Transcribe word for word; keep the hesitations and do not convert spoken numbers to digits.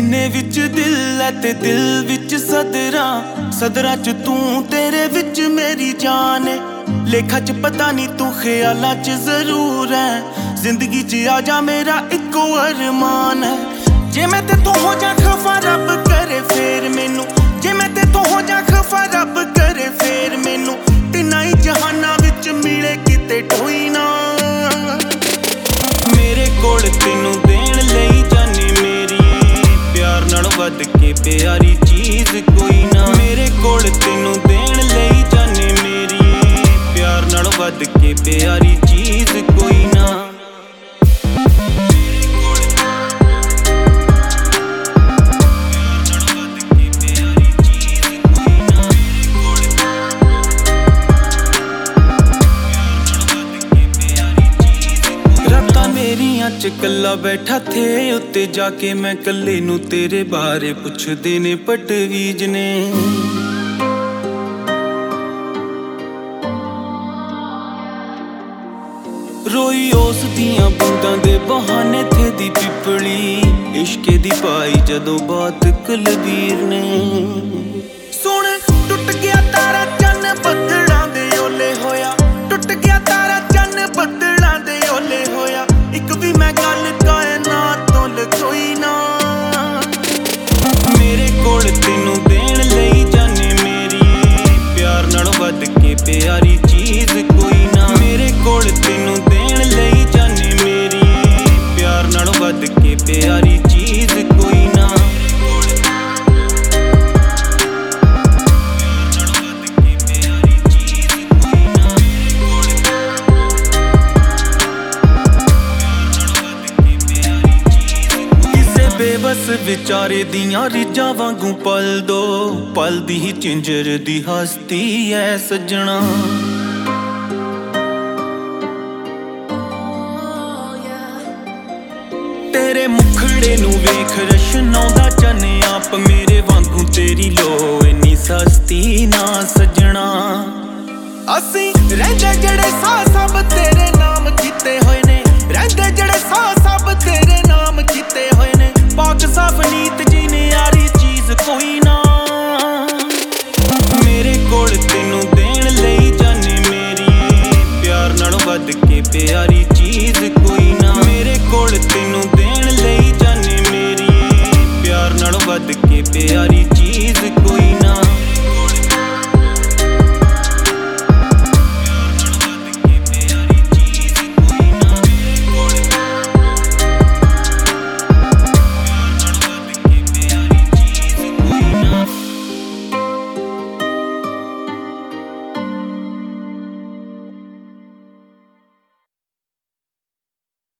सीने विच दिल है ते दिल विच सदरा, सदरा च तू तेरे विच मेरी जान है। लेखा च पता नहीं तू ख्याला च जरूर है, जिंदगी च आजा मेरा इको अरमान है। जे मैं ते तो हो जा खफा रब करे फेर मैनू, जे मैं ते तो हो जा खफा रब करे फेर मैनू। तिन्ना ही जहाना विच मिले किते कोई ना, मेरे कोल तेनू देण लई जानी मेरी, प्यार नाल वध के प्यारी चीज कोई ना। मेरे कोल तेनू देण लई जानी मेरी, प्यार नाल वध के प्यारी चीज कोई ना। मेरियां च कल्ला बैठा थे उत्ते जाके मैं कल्ले नू तेरे बारे पुछदे ने पटवीज ने। रोई उस दियां बूंदां दे बहाने थे दी पिपली, इश्के दी पाई जदों बात कुलबीर ने। सुन टुट गया तारा चन्न बदलां दे ओले होया, टुट गया तारा चन्न बदलां दे ओले होया। एक भी मैं गल कायनात तो लकोई ना, मेरे कोल तेनू देण लई जाने मेरी, प्यार नाल वध के प्यारी चीज कोई ना। मेरे कोल तेनू देण लई जाने मेरी, प्यार नाल वध के प्यारी चीज कोई ना। बेबस विचारे दियां रिजां वांगू पल दो, पल दी ही चिंजर दी हस्ती है सजना। तेरे मुखड़े नू वेख रशनाउंदा चने आप, मेरे वांगू तेरी लो इन्नी सस्ती ना सजना। असी रहिंदे जेड़े साह सब तेरे नाम कीते होए ने, रहिंदे जेड़े साह सब तेरे नाम कीते होए ने। पाक साफ नीत जीने यारी चीज कोई ना, मेरे कोल तेनू देण लई जाने मेरी, प्यार नाल वध के प्यारी चीज कोई ना। मेरे कोल तेनू देण लई जाने मेरी, प्यार नाल वध के प्यारी